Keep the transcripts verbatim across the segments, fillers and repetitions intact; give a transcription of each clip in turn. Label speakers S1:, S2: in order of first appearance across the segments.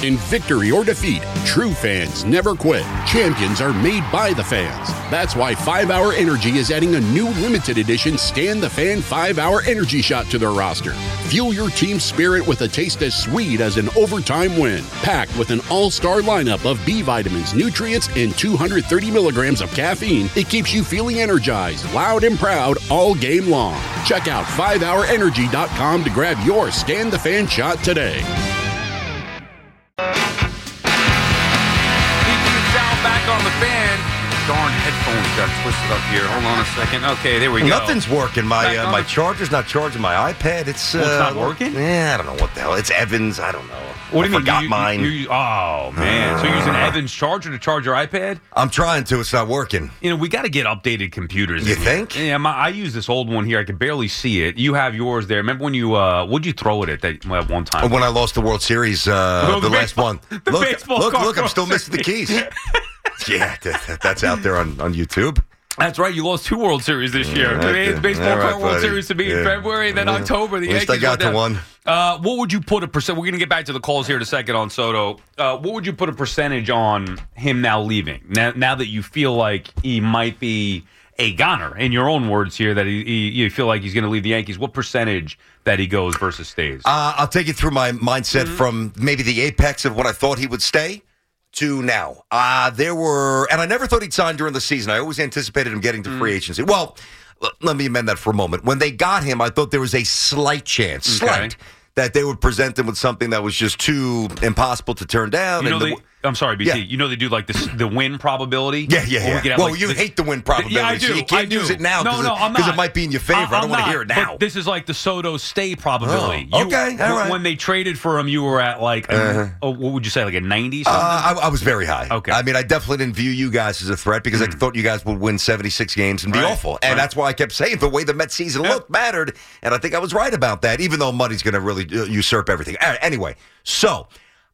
S1: In victory or defeat, true fans never quit. Champions are made by the fans. That's why five hour Energy is adding a new limited edition Stan the Fan five hour Energy shot to their roster. Fuel your team's spirit with a taste as sweet as an overtime win. Packed with an all-star lineup of B vitamins, nutrients, and two hundred thirty milligrams of caffeine, it keeps you feeling energized, loud, and proud all game long. Check out five hour energy dot com to grab your Stan the Fan shot today.
S2: Back on the Fan. Darn headphones got twisted up here. Hold on a second. Okay, there we go.
S3: Nothing's working. My uh, my
S2: the...
S3: charger's not charging my iPad. It's, uh,
S2: well, it's not working?
S3: Yeah, I don't know what the hell. It's Evans. I don't know.
S2: What do you
S3: I
S2: mean?
S3: forgot
S2: you,
S3: mine.
S2: You, you, oh, man. So you're using Evans' charger to charge your iPad?
S3: I'm trying to. It's not working.
S2: You know, we got to get updated computers.
S3: You
S2: in
S3: think?
S2: Here. Yeah, my, I use this old one here. I can barely see it. You have yours there. Remember when you, uh, what'd you throw it at that at one time?
S3: When I lost the World Series, uh,
S2: well,
S3: the,
S2: the
S3: last
S2: baseball,
S3: one.
S2: The
S3: look,
S2: baseball
S3: look,
S2: card
S3: look, I'm still
S2: World
S3: missing the keys. Yeah, that, that's out there on, on YouTube.
S2: That's right. You lost two World Series this year.
S3: Yeah,
S2: the baseball
S3: yeah, right,
S2: card World
S3: buddy.
S2: Series to be
S3: yeah.
S2: in February, then
S3: yeah.
S2: October. The
S3: At least
S2: Yankees
S3: I got to one.
S2: Uh, what would you put a percent? We're going to get back to the calls here in a second on Soto. Uh, what would you put a percentage on him now leaving? Now, now that you feel like he might be a goner, in your own words here, that he, he, you feel like he's going to leave the Yankees. What percentage that he goes versus stays?
S3: Uh, I'll take you through my mindset mm-hmm. from maybe the apex of when I thought he would stay to now. Uh, there were, and I never thought he'd sign during the season. I always anticipated him getting to mm. free agency. Well, l- let me amend that for a moment. When they got him, I thought there was a slight chance,
S2: okay.
S3: slight, that they would present him with something that was just too impossible to turn down.
S2: You know,
S3: and
S2: they,
S3: the,
S2: I'm sorry, B T.
S3: Yeah.
S2: You know they do like this, the win probability?
S3: Yeah, yeah, yeah.
S2: We
S3: well,
S2: like
S3: you
S2: this,
S3: hate the win probability,
S2: yeah, I do,
S3: so you can't
S2: I do.
S3: use it now because
S2: no, no,
S3: it might be in your favor. I, I don't want to hear it now.
S2: This is like the Soto stay probability.
S3: Oh,
S2: you,
S3: okay, all right.
S2: When they traded for him, you were at like, a,
S3: uh-huh.
S2: a, what would you say, like a ninety something?
S3: Uh, I, I was very high.
S2: Okay.
S3: I mean, I definitely didn't view you guys as a threat because mm. I thought you guys would win seventy-six games and be
S2: right.
S3: awful. And
S2: right.
S3: that's why I kept saying the way the Mets season
S2: yeah.
S3: looked mattered. And I think I was right about that, even though money's going to really uh, usurp everything. Anyway, so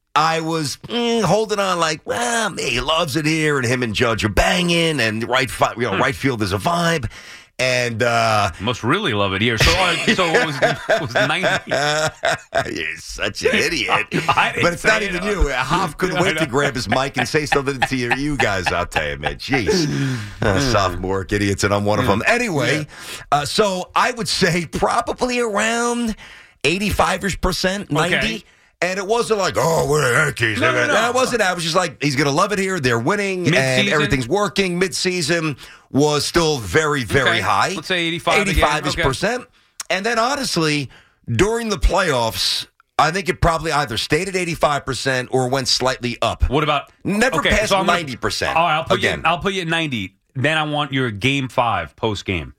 S3: I was mm, holding on like, well, he loves it here, and him and Judge are banging, and right, fi- you know,
S2: hmm.
S3: right field is a vibe. And uh,
S2: must really love it here. So, uh, so it was, it was ninety.
S3: You're such an idiot.
S2: I didn't
S3: but it's not
S2: say
S3: even
S2: it.
S3: you. Hoff couldn't wait to grab his mic and say something to you, you guys. I'll tell you, man. Jeez, uh, sophomore idiots, and I'm one of them. Anyway, uh, so I would say probably around eighty-five percent, ninety.
S2: Okay.
S3: And it wasn't like, oh, we're the Yankees.
S2: No, no, no.
S3: It wasn't. I was just like, he's going to love it here. They're winning,
S2: Mid-season.
S3: and everything's working. Mid-season was still very, very
S2: okay.
S3: high.
S2: Let's say eighty-five.
S3: eighty-five
S2: again. Okay.
S3: percent. And then, honestly, during the playoffs, I think it probably either stayed at eighty-five percent or went slightly up.
S2: What about
S3: Never
S2: okay,
S3: past
S2: so
S3: ninety percent.
S2: All right, I'll put
S3: again.
S2: you. I'll put you at ninety. Then I want your game five post game.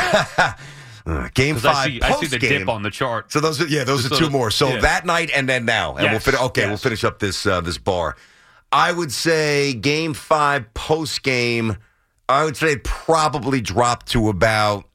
S3: Uh, game five,
S2: I see, I see the
S3: post-game.
S2: dip on the chart.
S3: So those, are, yeah, those
S2: so,
S3: are two more. So
S2: yeah.
S3: that night and then now, and
S2: yes,
S3: we'll finish. Okay,
S2: yes.
S3: we'll finish up this uh, this bar. I would say game five post game. I would say it probably dropped to about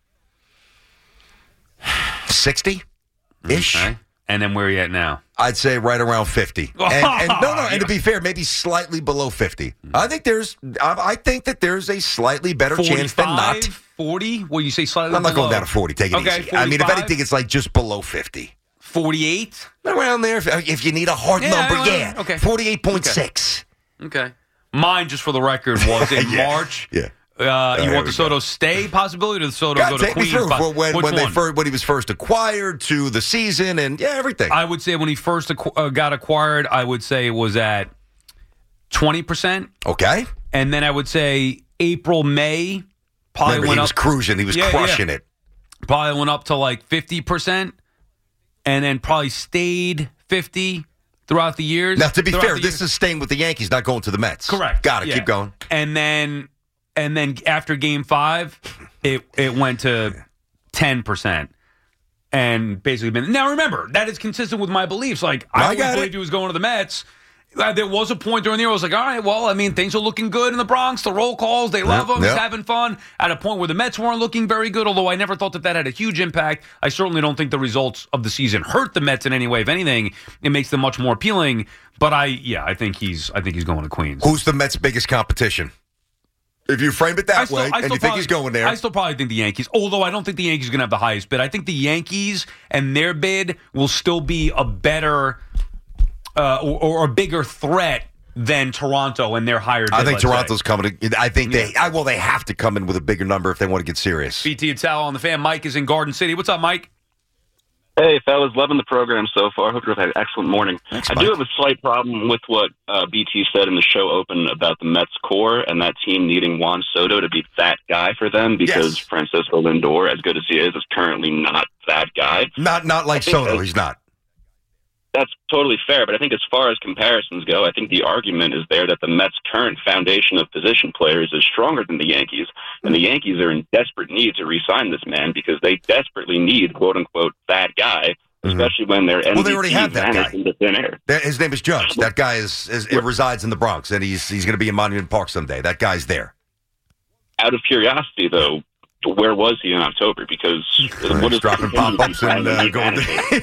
S3: sixty ish.
S2: Okay. And then where are you at now?
S3: I'd say right around fifty. And, and no, no. And to be fair, maybe slightly below fifty. I think there's. I, I think that there's a slightly better chance than not.
S2: forty? Well, you say slightly.
S3: I'm not
S2: below.
S3: going down to forty. Take it
S2: okay,
S3: easy. I mean, if
S2: forty-five?
S3: anything, it's like just below fifty.
S2: forty-eight?
S3: Around there. If, if you need a hard
S2: Yeah,
S3: number,
S2: uh,
S3: yeah.
S2: okay.
S3: forty-eight point six.
S2: Okay. okay. Mine, just for the record, was in
S3: yeah.
S2: March.
S3: Yeah.
S2: Uh, you
S3: there
S2: want
S3: we
S2: the Soto
S3: go.
S2: stay possibility or the Soto
S3: God,
S2: go to
S3: take
S2: Queens?
S3: me through
S2: po-
S3: when,
S2: Which
S3: when, they
S2: one?
S3: first, when he was first acquired to the season and, yeah, everything.
S2: I would say when he first acqu- uh, got acquired, I would say it was at twenty percent.
S3: Okay.
S2: And then I would say April, May, probably
S3: Remember,
S2: went
S3: he
S2: up.
S3: was cruising. He was
S2: Yeah,
S3: crushing
S2: yeah.
S3: it.
S2: Probably went up to like fifty percent. And then probably stayed fifty throughout the years.
S3: Now, to be
S2: Throughout
S3: fair,
S2: the
S3: this
S2: years.
S3: is staying with the Yankees, not going to the Mets.
S2: Correct.
S3: Got it.
S2: Yeah.
S3: Keep going.
S2: And then and then after game five, it it went to ten percent. And basically been now remember, that is consistent with my beliefs. Like I,
S3: I
S2: always
S3: got
S2: believed
S3: it.
S2: he was going to the Mets. Uh, There was a point during the year I was like, all right, well, I mean, things are looking good in the Bronx. The roll calls, they love
S3: Yep,
S2: him.
S3: yep.
S2: He's having fun. At a point where the Mets weren't looking very good, although I never thought that that had a huge impact. I certainly don't think the results of the season hurt the Mets in any way. If anything, it makes them much more appealing. But I, yeah, I think he's, I think he's going to Queens.
S3: Who's the Mets' biggest competition? If you frame it that
S2: I still,
S3: way,
S2: I
S3: and
S2: still
S3: you think
S2: probably,
S3: he's going there.
S2: I still probably think the Yankees, although I don't think the Yankees are going to have the highest bid. I think the Yankees and their bid will still be a better uh, or, or a bigger threat than Toronto and their higher bid,
S3: I think
S2: let's
S3: Toronto's
S2: say.
S3: coming. To, I think they.
S2: Yeah.
S3: I, well, they have to come in with a bigger number if they want to get serious.
S2: B T and Sal on the fan. Mike is in Garden City. What's up, Mike?
S4: Hey, fellas, loving the program so far. Hope you've had an excellent morning.
S3: Thanks,
S4: I
S3: Mike.
S4: do have a slight problem with what uh, B T said in the show open about the Mets core and that team needing Juan Soto to be that guy for them because
S3: Yes.
S4: Francisco Lindor, as good as he is, is currently not that guy.
S3: Not not like
S4: I think
S3: Soto.
S4: that-
S3: He's not.
S4: That's totally fair, but I think as far as comparisons go, I think the argument is there that the Mets' current foundation of position players is stronger than the Yankees, and the Yankees are in desperate need to re-sign this man because they desperately need, quote-unquote, that guy, especially when their M V P
S3: Well, they already have that
S4: vanished
S3: guy.
S4: into thin air.
S3: That- His name is Judge. That guy is, is it resides in the Bronx, and he's he's going to be in Monument Park someday. That guy's there.
S4: Out of curiosity, though, where was he in October? Because what
S3: He's
S4: is
S3: dropping pop ups and uh, going.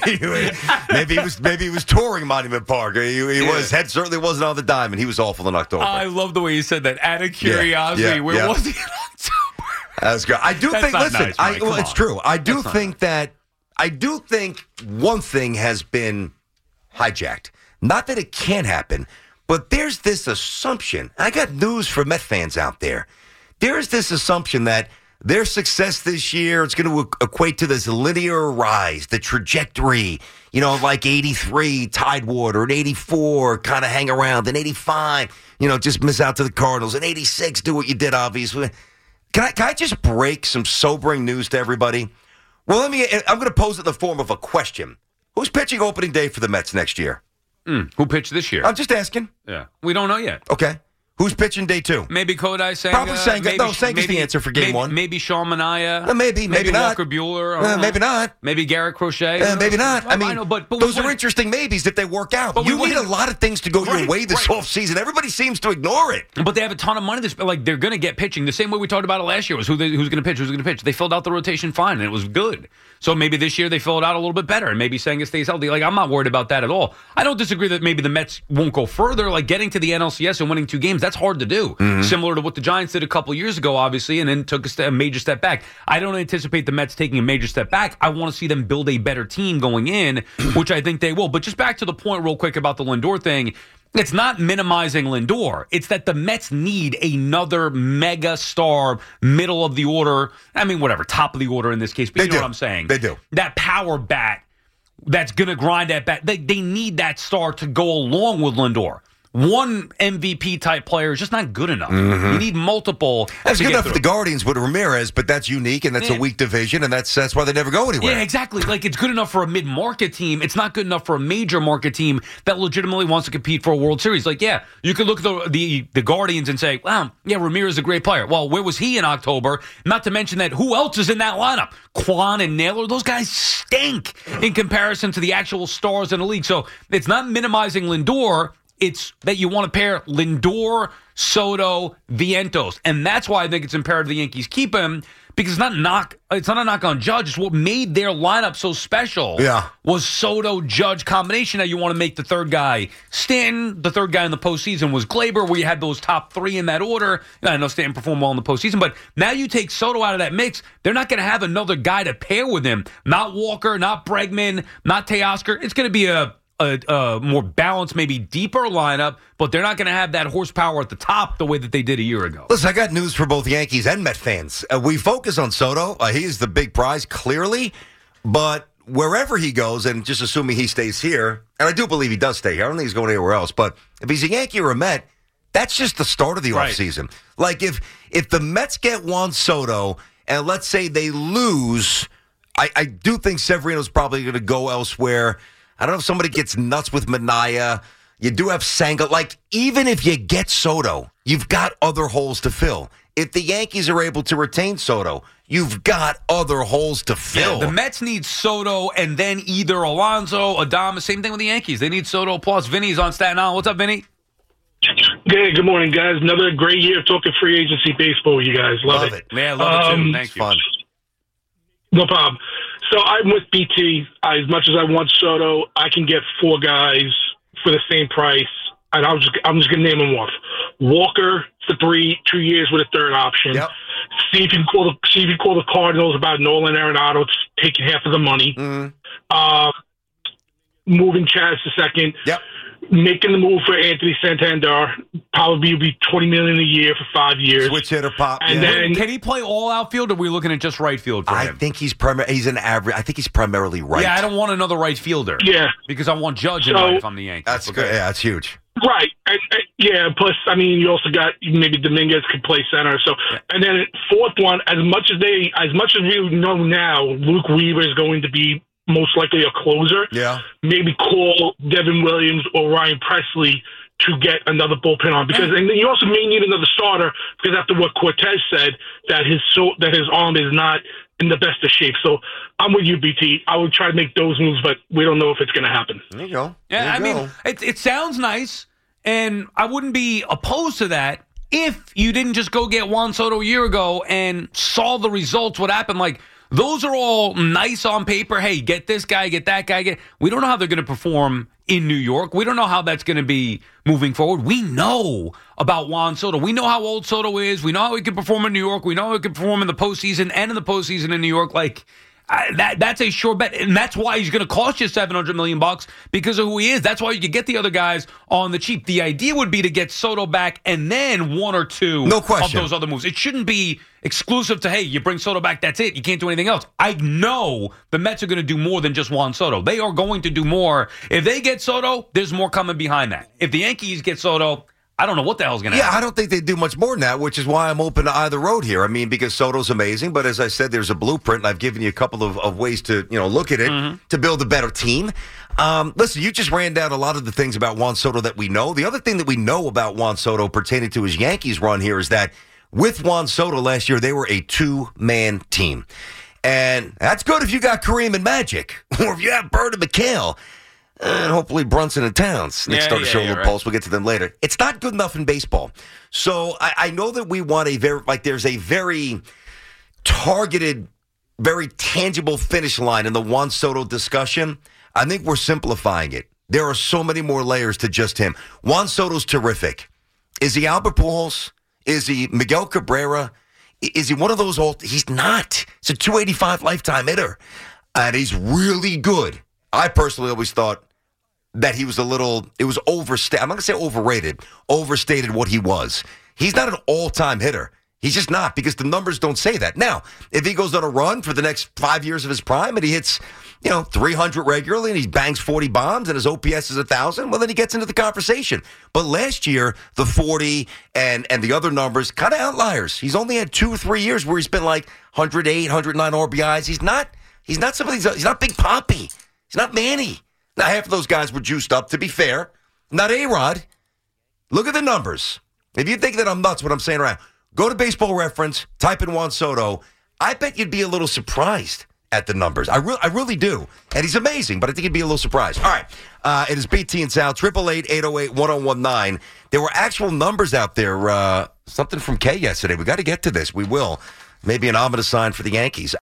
S4: to
S3: maybe he was maybe he was touring Monument Park. He, he
S2: Yeah.
S3: was head certainly wasn't on the dime, and he was awful in October.
S2: I love the way you said that. Out of curiosity,
S3: yeah,
S2: where
S3: yeah.
S2: was he in October?
S3: That's good. I do
S2: That's
S3: think.
S2: not
S3: Listen,
S2: nice,
S3: I,
S2: Mike.
S3: well,
S2: Come
S3: it's
S2: on.
S3: true. I do
S2: That's not
S3: think that. I do think one thing has been hijacked. Not that it can't happen, but there's this assumption. I got news for Met fans out there. There is this assumption that their success this year, it's going to equate to this linear rise, the trajectory, you know, like eighty-three, Tidewater, and eighty-four, kind of hang around, and eighty-five, you know, just miss out to the Cardinals, and eighty-six, do what you did, obviously. Can I, can I just break some sobering news to everybody? Well, let me, I'm going to pose it in the form of a question. Who's pitching opening day for the Mets next year?
S2: Mm, who pitched this year?
S3: I'm just asking.
S2: yeah, we don't know yet.
S3: Okay. Who's pitching day two?
S2: Maybe Kodai Senga.
S3: Probably Senga.
S2: Maybe,
S3: No, Senga's
S2: maybe,
S3: the answer for game
S2: maybe,
S3: one.
S2: Maybe Sean Manaea.
S3: Uh, maybe, maybe not.
S2: Walker Buehler. I
S3: Uh,
S2: don't know.
S3: maybe not.
S2: Maybe Garrett Crochet.
S3: Uh, maybe not. I mean,
S2: know, but, but
S3: those
S2: we
S3: are
S2: win-
S3: interesting maybes if they work out.
S2: But we
S3: You need a
S2: win-
S3: lot of things to go your
S2: Right,
S3: way this
S2: right.
S3: offseason. Everybody seems to ignore it.
S2: But they have a ton of money. This like they're going to get pitching the same way we talked about it last year. Was who they, who's going to pitch? Who's going to pitch? They filled out the rotation fine, and it was good. So maybe this year they fill it out a little bit better, and maybe Senga stays healthy. Like I'm not worried about that at all. I don't disagree that maybe the Mets won't go further. Like getting to the N L C S and winning two games, that's hard to do.
S3: Mm-hmm.
S2: Similar to what the Giants did a couple years ago, obviously, and then took a, step, a major step back. I don't anticipate the Mets taking a major step back. I want to see them build a better team going in, which I think they will. But just back to the point real quick about the Lindor thing. It's not minimizing Lindor. It's that the Mets need another mega star, middle of the order. I mean, whatever, top of the order in this case. But
S3: They
S2: you know
S3: do.
S2: what I'm saying?
S3: They do.
S2: That power bat that's going to grind that bat. They, they need that star to go along with Lindor. One M V P type player is just not good enough. You need multiple.
S3: Mm-hmm. That's
S2: to
S3: good
S2: get
S3: enough for
S2: through.
S3: the Guardians with Ramirez, but that's unique, and that's
S2: Yeah.
S3: a weak division, and that's that's why they never go anywhere.
S2: Yeah, exactly. Like it's good enough for a mid-market team. It's not good enough for a major market team that legitimately wants to compete for a World Series. Like, yeah, you could look at the the, the Guardians and say, "Wow, yeah, Ramirez is a great player." Well, where was he in October? Not to mention that who else is in that lineup? Kwan and Naylor. Those guys stink in comparison to the actual stars in the league. So it's not minimizing Lindor. It's that you want to pair Lindor, Soto, Vientos. And that's why I think it's imperative the Yankees keep him, because it's not knock it's not a knock on Judge. It's what made their lineup so special.
S3: Yeah.
S2: Was Soto Judge combination. Now you want to make the third guy Stanton. The third guy in the postseason was Glaber, where you had those top three in that order. I know Stanton performed well in the postseason, but now you take Soto out of that mix, they're not going to have another guy to pair with him. Not Walker, not Bregman, not Teoscar. It's going to be a A, a more balanced, maybe deeper lineup, but they're not going to have that horsepower at the top the way that they did a year ago.
S3: Listen, I got news for both Yankees and Met fans. Uh, we focus on Soto. Uh, he is the big prize, clearly. But wherever he goes, and just assuming he stays here, and I do believe he does stay here. I don't think he's going anywhere else. But if he's a Yankee or a Met, that's just the start of the
S2: Right.
S3: offseason. Like, if, if the Mets get Juan Soto, and let's say they lose, I, I do think Severino's probably going to go elsewhere. I don't know if somebody gets nuts with Manaea. You do have Senga. Like, even if you get Soto, you've got other holes to fill. If the Yankees are able to retain Soto, you've got other holes to fill.
S2: The Mets need Soto and then either Alonso, Adames. Same thing with the Yankees. They need Soto plus Vinny's on Staten Island. What's up, Vinny?
S5: Hey, good morning, guys. Another great year of talking free agency baseball, you guys. Love,
S3: Love
S5: it.
S3: it.
S2: Yeah, love it too.
S5: Um,
S2: Thank you.
S3: Fun.
S5: No problem. So I'm with B T. As much as I want Soto, I can get four guys for the same price, and I'll just I'm just gonna name them off. Walker for three, two years with a third option.
S3: Yep.
S5: See if you can call the see if you can call the Cardinals about Nolan Arenado taking half of the money.
S3: Mm.
S5: Uh, moving Chaz to second.
S3: Yep.
S5: making the move for Anthony Santander, probably be twenty million dollars a year for five years.
S3: Switch hitter pop.
S5: And
S3: yeah.
S5: then
S2: Can he play all outfield, or are we looking at just right field for
S3: I
S2: him?
S3: think he's primar- He's an average. I think he's primarily right.
S2: Yeah, I don't want another right fielder.
S5: Yeah.
S2: Because I want Judge in
S5: So-
S2: right if I'm the Yankees.
S3: That's
S2: Okay.
S3: good. Yeah, that's huge.
S5: Right. And, and, yeah. Plus, I mean, you also got maybe Dominguez could play center. So,
S2: Yeah.
S5: and then fourth one, as much as they, as much as we know now, Luke Weaver is going to be most likely a closer.
S3: Yeah.
S5: Maybe call Devin Williams or Ryan Presley to get another bullpen on, because and you also may need another starter, because after what Cortez said, that his so that his arm is not in the best of shape. So I'm with you, B T. I would try to make those moves, but we don't know if it's going to happen.
S3: There you go.
S2: Yeah,
S3: There
S2: I
S3: you go.
S2: mean, it, it sounds nice, and I wouldn't be opposed to that if you didn't just go get Juan Soto a year ago and saw the results, what happened. Like, those are all nice on paper. Hey, get this guy, get that guy. Get. We don't know how they're going to perform in New York. We don't know how that's going to be moving forward. We know about Juan Soto. We know how old Soto is. We know how he can perform in New York. We know how he can perform in the postseason and in the postseason in New York. Like, I, that that's a sure bet, and that's why he's going to cost you seven hundred million bucks because of who he is. That's why you could get the other guys on the cheap. The idea would be to get Soto back and then one or two
S3: No question.
S2: of those other moves. It shouldn't be exclusive to, hey, you bring Soto back, that's it. You can't do anything else. I know the Mets are going to do more than just Juan Soto. They are going to do more. If they get Soto, there's more coming behind that. If the Yankees get Soto, I don't know what the hell's going to
S3: Yeah,
S2: happen.
S3: I don't think they do much more than that, which is why I'm open to either road here. I mean, because Soto's amazing, but as I said, there's a blueprint, and I've given you a couple of, of ways to, you know, look at it
S2: Mm-hmm.
S3: to build a better team. Um, listen, you just ran down a lot of the things about Juan Soto that we know. The other thing that we know about Juan Soto pertaining to his Yankees run here is that with Juan Soto last year, they were a two-man team. And that's good if you got Kareem and Magic, or if you have Bird and McHale. And hopefully Brunson and Towns. Next
S2: Yeah,
S3: start
S2: yeah,
S3: to show a
S2: yeah,
S3: little
S2: right.
S3: pulse. We'll get to them later. It's not good enough in baseball. So I, I know that we want a very, like there's a very targeted, very tangible finish line in the Juan Soto discussion. I think we're simplifying it. There are so many more layers to just him. Juan Soto's terrific. Is he Albert Pujols? Is he Miguel Cabrera? I- Is he one of those old? He's not. He's a two eighty-five lifetime hitter. And he's really good. I personally always thought that he was a little, it was overstated. I'm not going to say overrated, overstated what he was. He's not an all-time hitter. He's just not, because the numbers don't say that. Now, if he goes on a run for the next five years of his prime and he hits, you know, three hundred regularly and he bangs forty bombs and his O P S is one thousand, well, then he gets into the conversation. But last year, the forty and, and the other numbers, kind of outliers. He's only had two or three years where he's been like one oh eight, one oh nine R B Is. He's not, he's not somebody, he's not Big Poppy. He's not Manny. Now, half of those guys were juiced up, to be fair. Not A-Rod. Look at the numbers. If you think that I'm nuts, what I'm saying around, go to Baseball Reference, type in Juan Soto. I bet you'd be a little surprised at the numbers. I, re- I really do. And he's amazing, but I think you'd be a little surprised. All right. Uh, it is B T and Sal, eight eight eight, eight oh eight, one oh one nine. There were actual numbers out there. Uh, something from Kay yesterday. We got to get to this. We will. Maybe an ominous sign for the Yankees.